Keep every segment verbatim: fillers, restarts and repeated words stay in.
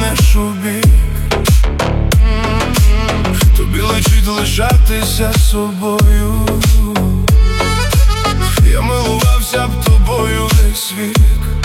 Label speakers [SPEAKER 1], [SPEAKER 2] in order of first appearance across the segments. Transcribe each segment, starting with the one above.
[SPEAKER 1] повернеш у бік. Тобі личить лишатися собою. Я милувався б тобою весь вік.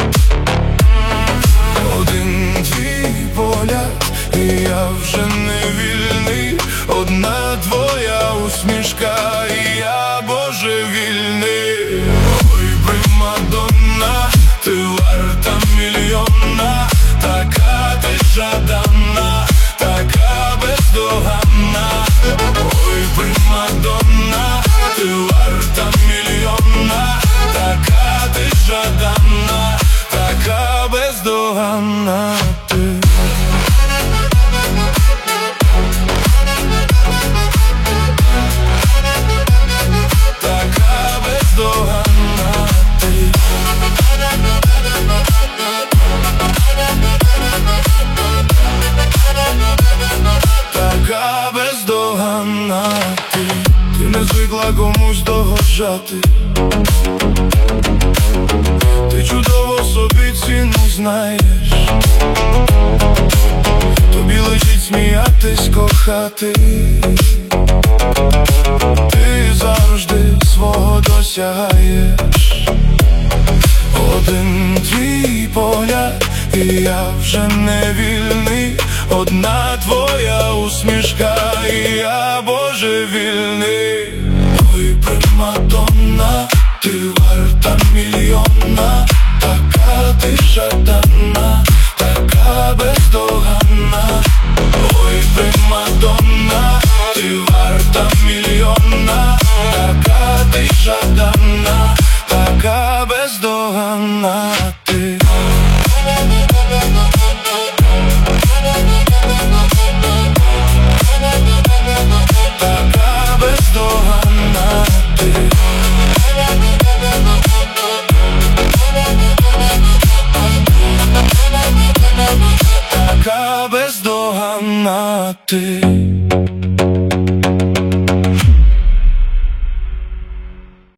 [SPEAKER 1] Один твій погляд, і я вже не вільний. Одна твоя усмішка, і я божевільний. Ой, примадонна, ти варта мільйона. Така ти жадана, така бездоганна. Ой, примадонна, ти варта мільйона. Така ти жадана, така бездоганна ти. Така бездоганна ти. Така бездоганна ти. Ти не звикла комусь догоджати. Ти чудово собі ціну знаєш. Тобі личить сміятись, кохати. Ти завжди свого досягаєш. Один твій погляд, і я вже не вільний. Одна твоя усмішка, і я божевільний. Ой, примадонна, ти варта мільйона. Така ти жадана, така бездоганна. Ой, примадонна, ти варта мільйона. Така ти жадана, така бездоганна ти. Така бездоганна ти. Така бездоганна ти.